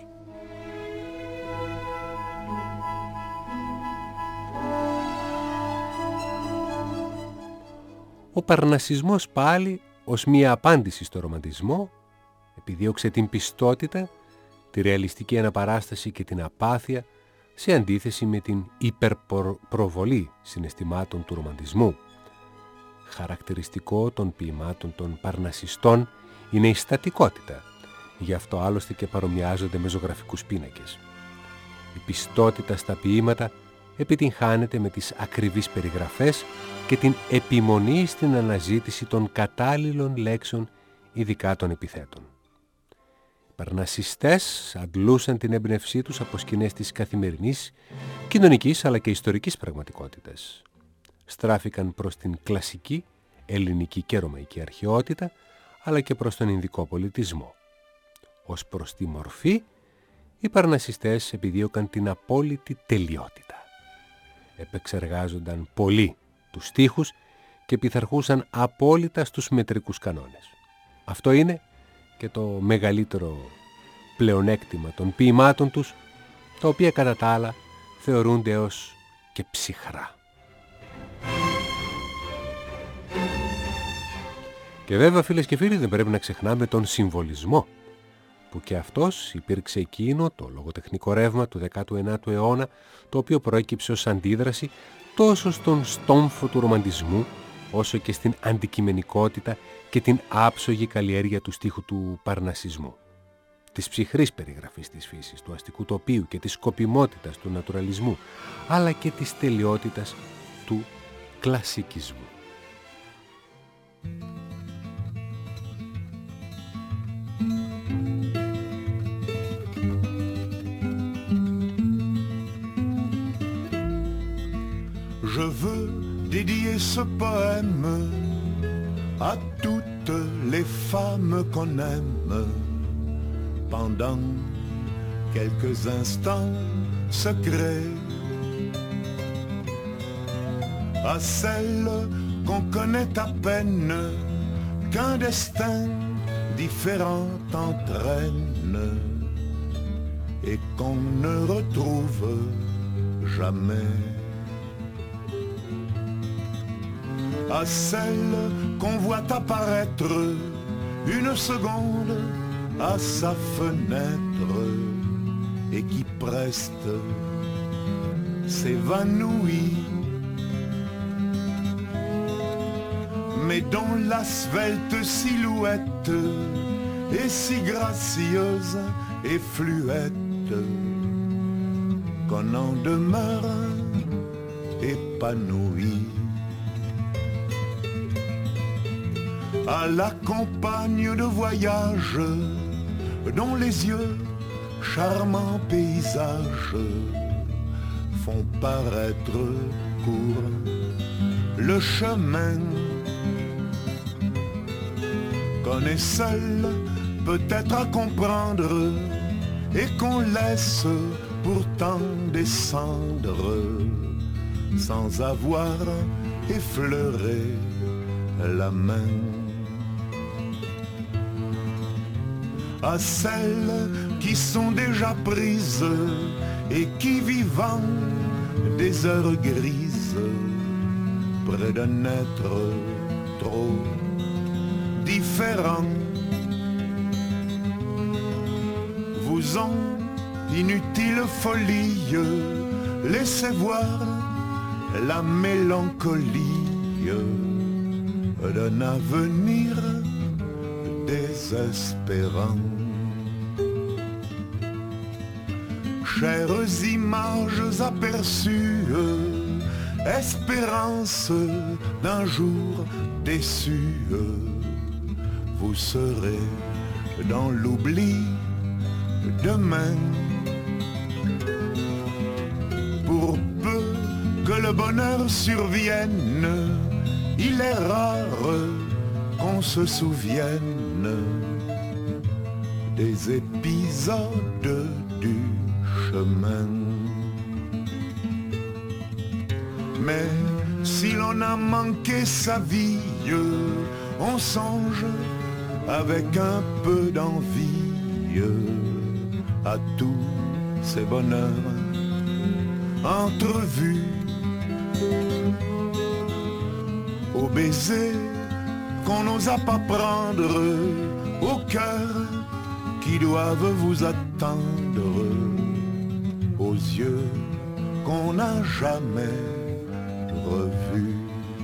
Ο παρνασισμός πάλι, ως μία απάντηση στο ρομαντισμό, επιδίωξε την πιστότητα, τη ρεαλιστική αναπαράσταση και την απάθεια σε αντίθεση με την υπερπροβολή συναισθημάτων του ρομαντισμού. Χαρακτηριστικό των ποιημάτων των παρνασιστών είναι η στατικότητα, γι' αυτό άλλωστε και παρομοιάζονται με ζωγραφικούς πίνακες. Η πιστότητα στα ποίηματα επιτυγχάνεται με τις ακριβείς περιγραφές και την επιμονή στην αναζήτηση των κατάλληλων λέξεων, ειδικά των επιθέτων. Οι παρνασιστές αντλούσαν την έμπνευσή τους από σκηνές της καθημερινής, κοινωνικής αλλά και ιστορικής πραγματικότητας. Στράφηκαν προς την κλασική ελληνική και ρωμαϊκή αρχαιότητα, αλλά και προς τον Ινδικό πολιτισμό. Ως προς τη μορφή, οι παρνασιστές επιδίωκαν την απόλυτη τελειότητα. Επεξεργάζονταν πολύ τους στίχους και πειθαρχούσαν απόλυτα στους μετρικούς κανόνες. Αυτό είναι και το μεγαλύτερο πλεονέκτημα των ποιημάτων τους, τα οποία κατά τα άλλα θεωρούνται ως και ψυχρά. Και βέβαια, φίλες και φίλοι, δεν πρέπει να ξεχνάμε τον συμβολισμό, που και αυτός υπήρξε εκείνο το λογοτεχνικό ρεύμα του δέκατου ένατου αιώνα, το οποίο προέκυψε ως αντίδραση τόσο στον στόμφο του ρομαντισμού, όσο και στην αντικειμενικότητα και την άψογη καλλιέργεια του στίχου του παρνασισμού, της ψυχρής περιγραφής της φύσης, του αστικού τοπίου και της σκοπιμότητας του νατουραλισμού, αλλά και της τελειότητας του κλασικισμού. Je veux dédier ce poème à toutes les femmes qu'on aime pendant quelques instants secrets à celle qu'on connaît à peine, qu'un destin différent entraîne et qu'on ne retrouve jamais. À celle qu'on voit apparaître une seconde à sa fenêtre et qui preste s'évanouit, mais dont la svelte silhouette est si gracieuse et fluette qu'on en demeure épanoui. À la compagne de voyage dont les yeux, charmants paysages, font paraître court le chemin qu'on est seul peut-être à comprendre et qu'on laisse pourtant descendre sans avoir effleuré la main. À celles qui sont déjà prises et qui vivant des heures grises près d'un être trop différent vous ont inutile folie, laissez voir la mélancolie d'un avenir désespérant. Chères images aperçues, espérance d'un jour déçu, vous serez dans l'oubli demain. Pour peu que le bonheur survienne, il est rare qu'on se souvienne des épisodes du chemin. Mais si l'on a manqué sa vie, on songe avec un peu d'envie à tous ces bonheurs entrevus, aux baisers qu'on n'osa pas prendre, au cœur qui doivent vous attendre, aux yeux qu'on n'a jamais revus.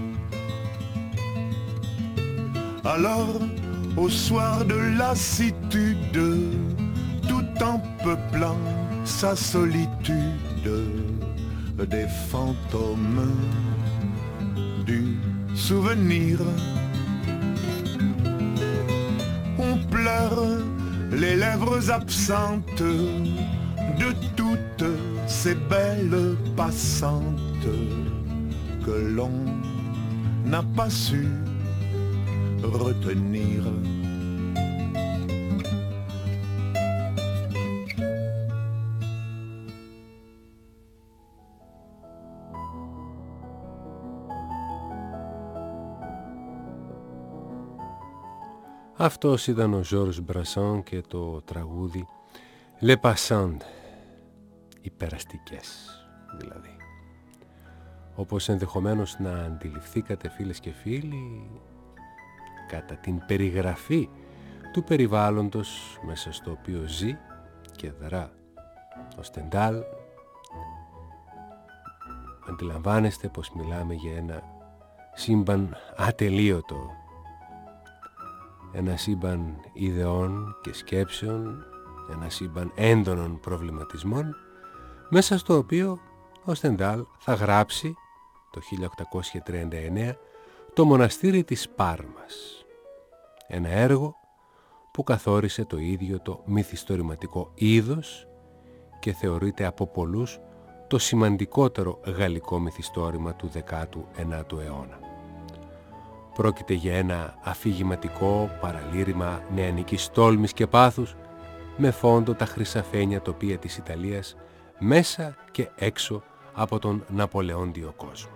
Alors, au soir de lassitude, tout en peuplant sa solitude, des fantômes du souvenir, on pleure les lèvres absentes de toutes ces belles passantes que l'on n'a pas su retenir. Αυτός ήταν ο Georges Brassens και το τραγούδι Les Passantes, οι περαστικές δηλαδή. Όπως ενδεχομένως να αντιληφθήκατε φίλες και φίλοι, κατά την περιγραφή του περιβάλλοντος μέσα στο οποίο ζει και δρά ο Στεντάλ, αντιλαμβάνεστε πως μιλάμε για ένα σύμπαν ατελείωτο, ένα σύμπαν ιδεών και σκέψεων, ένα σύμπαν έντονων προβληματισμών, μέσα στο οποίο ο Στεντάλ θα γράψει το χίλια οκτακόσια τριάντα εννέα το μοναστήρι της Πάρμας, ένα έργο που καθόρισε το ίδιο το μυθιστορηματικό είδος και θεωρείται από πολλούς το σημαντικότερο γαλλικό μυθιστόρημα του δέκατου ενάτου αιώνα. Πρόκειται για ένα αφηγηματικό παραλήρημα νεανικής τόλμης και πάθους, με φόντο τα χρυσαφένια τοπία της Ιταλίας μέσα και έξω από τον Ναπολεόντιο κόσμο.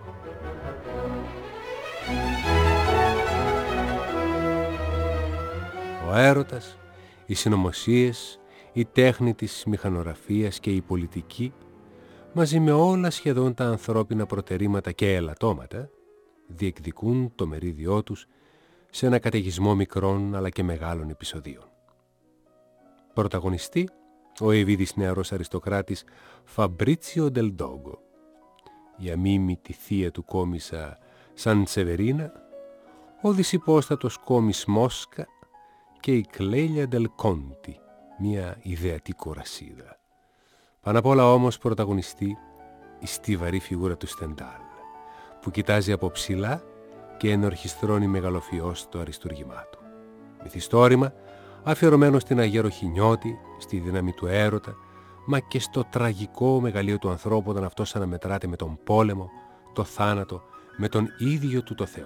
Ο έρωτας, οι συνωμοσίες, η τέχνη της μηχανογραφίας και η πολιτική, μαζί με όλα σχεδόν τα ανθρώπινα προτερήματα και ελαττώματα, διεκδικούν το μερίδιό τους σε ένα καταιγισμό μικρών αλλά και μεγάλων επεισοδίων. Πρωταγωνιστή, ο ευίδης νεαρός αριστοκράτης Φαμπρίτσιο Ντελ Ντόγκο, η αμίμητη θεία του κόμισα Σαν Σεβερίνα, ο δυσυπόστατος κόμις Μόσκα και η Κλέλια Ντελ Κόντι, μια ιδεατή κορασίδα. Πάνω απ' όλα όμως πρωταγωνιστή η στιβαρή φιγούρα του Στεντάλ, που κοιτάζει από ψηλά και ενορχιστρώνει μεγαλοφιώς το αριστούργημά του. Μυθιστόρημα αφιερωμένο στην αγέροχη νιώτη, στη δύναμη του έρωτα, μα και στο τραγικό μεγαλείο του ανθρώπου όταν αυτός αναμετράται με τον πόλεμο, το θάνατο, με τον ίδιο του το Θεό.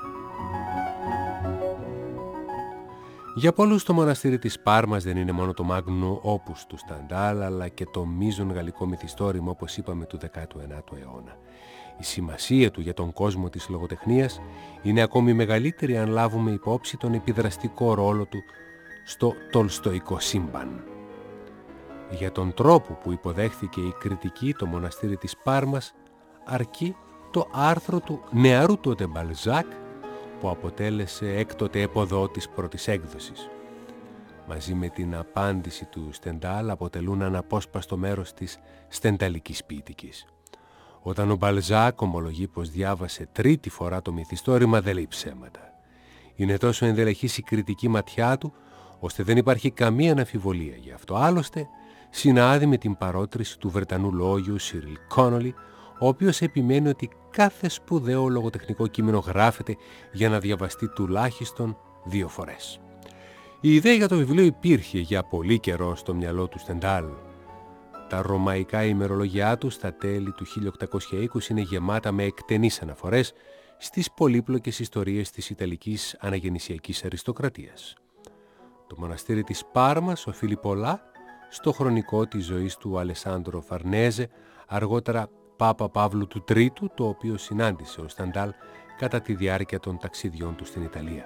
Για πολλούς το μοναστήρι της Πάρμας δεν είναι μόνο το magnum opus του Στεντάλ, αλλά και το μείζον γαλλικό μυθιστόρημα, όπως είπαμε, του δέκατου ενάτου αιώνα. Η σημασία του για τον κόσμο της λογοτεχνίας είναι ακόμη μεγαλύτερη αν λάβουμε υπόψη τον επιδραστικό ρόλο του στο τολστοϊκό σύμπαν. Για τον τρόπο που υποδέχθηκε η κριτική το μοναστήρι της Πάρμας αρκεί το άρθρο του νεαρού τότε Μπαλζάκ, που αποτέλεσε έκτοτε έποδο της πρώτης έκδοσης. Μαζί με την απάντηση του Στεντάλ αποτελούν αναπόσπαστο μέρος της στενταλικής ποιητικής. Όταν ο Μπαλζάκ ομολογεί πως διάβασε τρίτη φορά το μυθιστόρημα, δεν λέει ψέματα. Είναι τόσο ενδελεχής η κριτική ματιά του, ώστε δεν υπάρχει καμία αναφιβολία γι' αυτό. Άλλωστε, συνάδει με την παρότριση του Βρετανού λόγιου Σιριλ Κόνολι, ο οποίος επιμένει ότι κάθε σπουδαίο λογοτεχνικό κείμενο γράφεται για να διαβαστεί τουλάχιστον δύο φορές. Η ιδέα για το βιβλίο υπήρχε για πολύ καιρό στο μυαλό του Στεντάλ. Τα ρωμαϊκά ημερολογιά του στα τέλη του χίλια οκτακόσια είκοσι είναι γεμάτα με εκτενείς αναφορές στις πολύπλοκες ιστορίες της Ιταλικής αναγεννησιακής αριστοκρατίας. Το μοναστήρι της Πάρμας οφείλει πολλά στο χρονικό της ζωής του Αλεσάνδρο Φαρνέζε, αργότερα Πάπα Παύλου του Τρίτου, το οποίο συνάντησε ο Στεντάλ κατά τη διάρκεια των ταξιδιών του στην Ιταλία.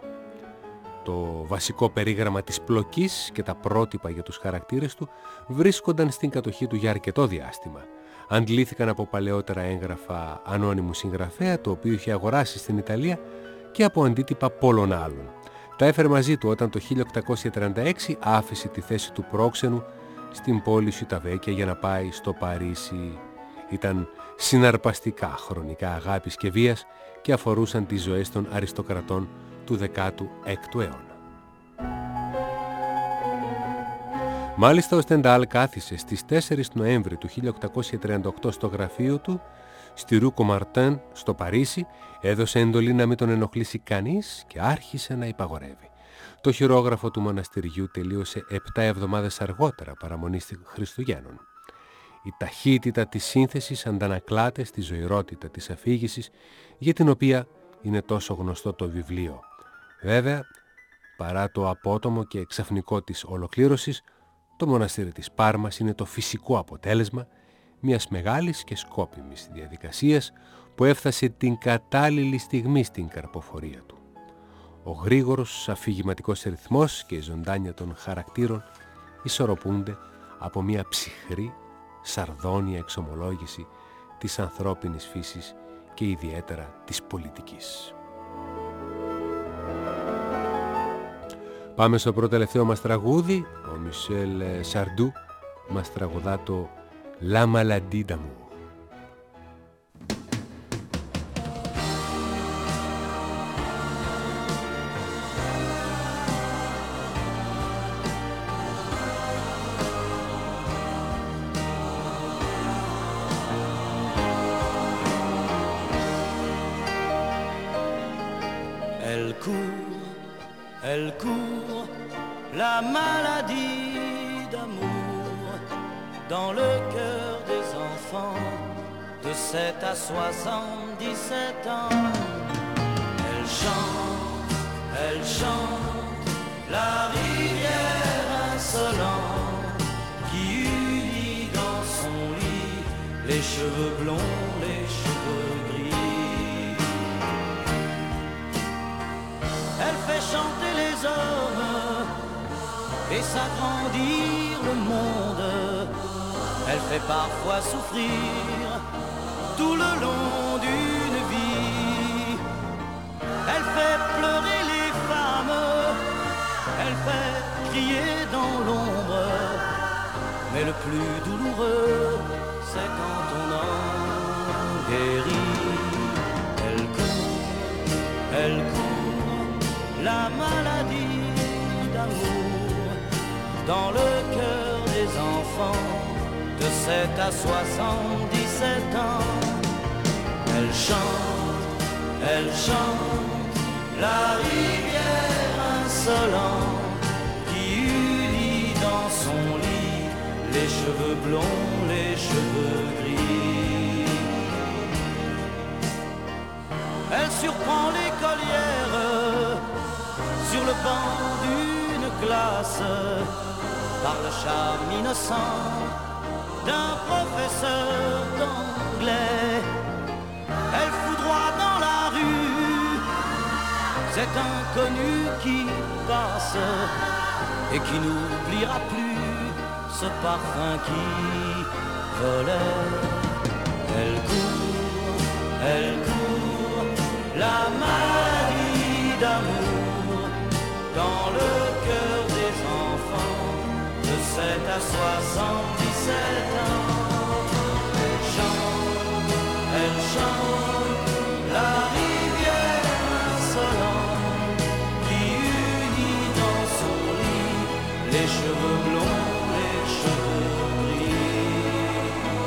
Το βασικό περίγραμμα της πλοκής και τα πρότυπα για τους χαρακτήρες του βρίσκονταν στην κατοχή του για αρκετό διάστημα. Αντλήθηκαν από παλαιότερα έγγραφα ανώνυμου συγγραφέα, το οποίο είχε αγοράσει στην Ιταλία, και από αντίτυπα πολλών άλλων. Τα έφερε μαζί του όταν το χίλια οκτακόσια τριάντα έξι άφησε τη θέση του πρόξενου στην πόλη Σιουταβέκια για να πάει στο Παρίσι. Ήταν συναρπαστικά χρονικά αγάπης και βίας και αφορούσαν τις ζωές των αριστοκρατών του δέκατου έκτου αιώνα. Μάλιστα ο Στεντάλ κάθισε στις τέσσερις Νοέμβρη του χίλια οκτακόσια τριάντα οκτώ στο γραφείο του στη Ρου Κομαρτέν στο Παρίσι, έδωσε εντολή να μην τον ενοχλήσει κανείς και άρχισε να υπαγορεύει. Το χειρόγραφο του μοναστηριού τελείωσε επτά εβδομάδες αργότερα, παραμονή Χριστουγέννων. Η ταχύτητα της σύνθεσης αντανακλάται στη ζωηρότητα της αφήγησης, για την οποία είναι τόσο γνωστό το βιβλίο. Βέβαια, παρά το απότομο και ξαφνικό της ολοκλήρωσης, το μοναστήρι της Πάρμας είναι το φυσικό αποτέλεσμα μιας μεγάλης και σκόπιμης διαδικασίας που έφτασε την κατάλληλη στιγμή στην καρποφορία του. Ο γρήγορος αφηγηματικός ρυθμός και η ζωντάνια των χαρακτήρων ισορροπούνται από μια ψυχρή, σαρδόνια εξομολόγηση της ανθρώπινης φύσης και ιδιαίτερα της πολιτικής. Πάμε στο πρώτο τελευταίο μας τραγούδι. Ο Μισελ Σαρντού μας τραγουδά το «La maladie d'amour». Elle court, elle court, la maladie d'amour dans le cœur des enfants de sept à soixante-dix-sept ans. Elle chante, elle chante, la rivière insolente les cheveux blonds, les cheveux gris. Elle fait chanter les hommes et s'agrandir le monde. Elle fait parfois souffrir tout le long d'une vie. Elle fait pleurer les femmes, elle fait crier dans l'ombre. Mais le plus douloureux, c'est quand on en guérit. Elle court, elle court, la maladie d'amour dans le cœur des enfants de sept à soixante-dix-sept ans. Elle chante, elle chante, la rivière insolente qui unit dans son lit les cheveux blonds, les cheveux gris. Elle surprend l'écolière sur le banc d'une classe par le charme innocent d'un professeur d'anglais. Elle foudroie dans la rue cet inconnu qui passe et qui n'oubliera plus ce parfum qui volait. Elle court, elle court, la maladie d'amour dans le cœur des enfants de sept à soixante-dix-sept ans. Elle chante, elle chante, la rivière insolente qui unit dans son lit les cheveux blonds, les cheveux gris.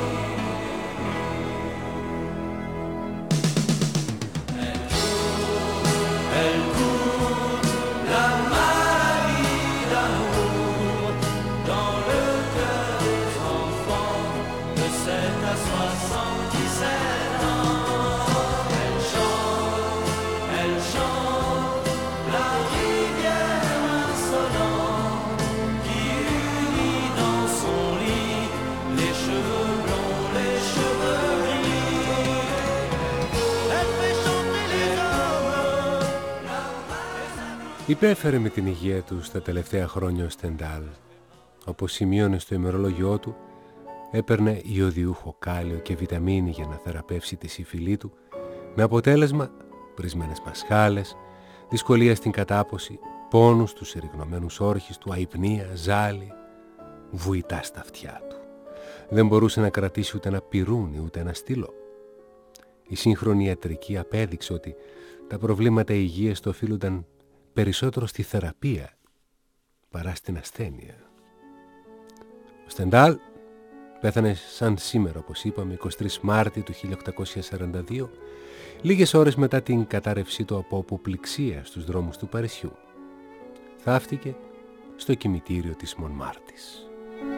Elle court, elle court, la maladie d'amour dans le cœur des enfants de sept à soixante-dix-sept ans. Elle chante, elle chante, la rivière insolente qui unit dans son lit les cheveux blonds, les cheveux gris. Elle fait chanter les hommes. Υπέφερε με την υγεία του στα τελευταία χρόνια ο Στεντάλ. Όπως σημείωνε στο ημερολόγιό του, έπαιρνε ιωδιούχο κάλιο και βιταμίνη για να θεραπεύσει τη σύφυλή του, με αποτέλεσμα πρισμένες πασχάλες, δυσκολία στην κατάποση, πόνους στους εριγνωμένους όρχες του, αϊπνία, ζάλι, βουητά στα αυτιά του. Δεν μπορούσε να κρατήσει ούτε ένα πυρούνι ούτε ένα στήλο. Η σύγχρονη ιατρική απέδειξε ότι τα προβλήματα υγείας του οφείλονταν περισσότερο στη θεραπεία παρά στην ασθένεια. Ο Στεντάλ πέθανε σαν σήμερα, όπως είπαμε, εικοστή τρίτη Μάρτη του χίλια οκτακόσια σαράντα δύο, λίγες ώρες μετά την κατάρρευσή του από αποπληξία στους δρόμους του Παρισιού. Θαύτηκε στο κημητήριο της Μονμάρτης.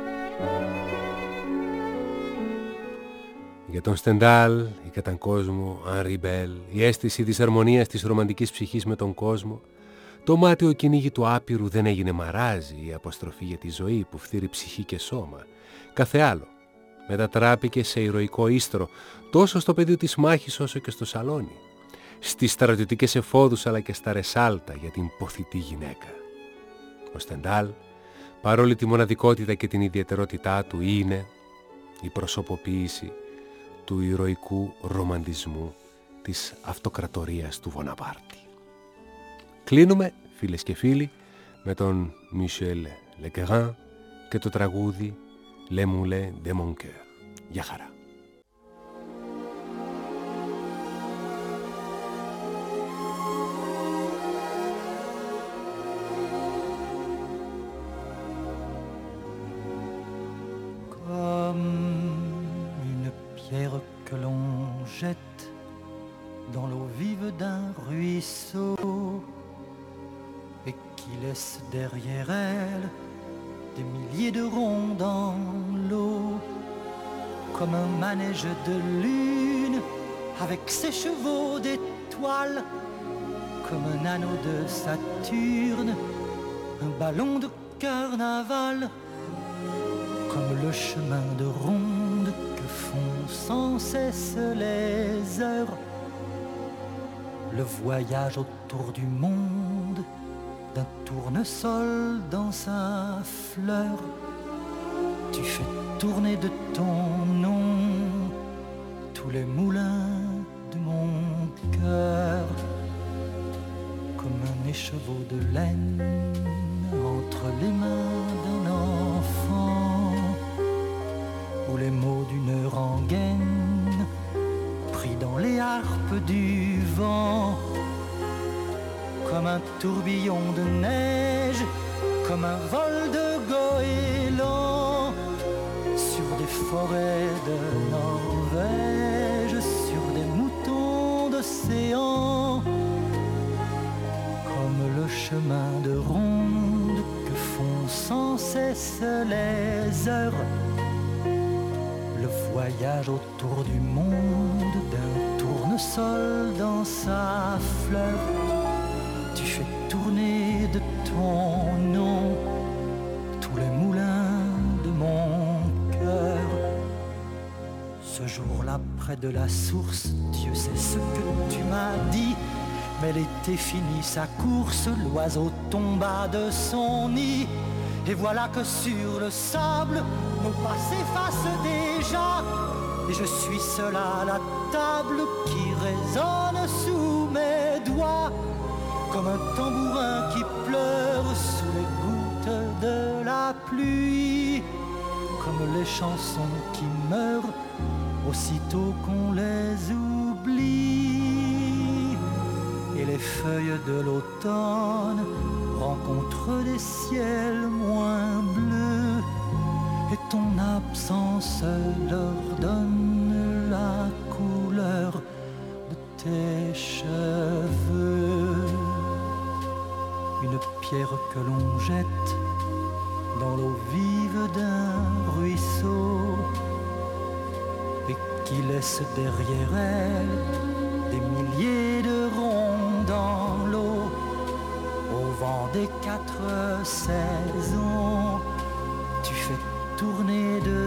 Για τον Στεντάλ, η καταν κόσμο, Henri Bell, η αίσθηση της αρμονίας της ρομαντικής ψυχής με τον κόσμο, το μάτιο κυνήγι του άπειρου δεν έγινε μαράζι, η αποστροφή για τη ζωή που φθείρει ψυχή και σώμα. Κάθε άλλο μετατράπηκε σε ηρωικό ίστρο τόσο στο πεδίο της μάχης όσο και στο σαλόνι, στις στρατιωτικές εφόδους αλλά και στα ρεσάλτα για την ποθητή γυναίκα. Ο Στεντάλ, παρόλη τη μοναδικότητα και την ιδιαιτερότητά του, είναι η προσωποποίηση του ηρωικού ρομαντισμού της αυτοκρατορίας του Βοναπάρτη. Κλείνουμε, φίλες και φίλοι, με τον Michel Legrand και το τραγούδι Les Moulins de mon cœur. Γεια χαρά. Comme une pierre que l'on jette dans l'eau vive d'un ruisseau et qui laisse derrière elle des milliers de ronds dans l'eau, comme un manège de lune avec ses chevaux d'étoiles, comme un anneau de Saturne, un ballon de carnaval, comme le chemin de ronde que font sans cesse les heures. Le voyage autour du monde d'un tournesol dans sa fleur. Tu fais tourner de ton nom tous les moulins de mon cœur. Comme un écheveau de laine entre les mains d'un enfant, ou les mots d'une rengaine pris dans les harpes du vent. Comme un tourbillon de neige, comme un vol de goéland sur des forêts de Norvège, sur des moutons d'océan. Comme le chemin de ronde que font sans cesse les heures. Le voyage autour du monde d'un tournesol dans sa fleur. Tu fais tourner de ton nom tous les moulins de mon cœur. Ce jour-là, près de la source, Dieu sait ce que tu m'as dit. Mais l'été finit sa course, l'oiseau tomba de son nid. Et voilà que sur le sable, nos pas s'effacent déjà. Et je suis seul à la table qui résonne sous mes doigts. Comme un tambourin qui pleure sous les gouttes de la pluie. Comme les chansons qui meurent aussitôt qu'on les oublie. Et les feuilles de l'automne rencontrent des ciels moins bleus. Et ton absence leur donne la couleur de tes cheveux. Une pierre que l'on jette dans l'eau vive d'un ruisseau et qui laisse derrière elle des milliers de ronds dans l'eau. Au vent des quatre saisons, tu fais tourner de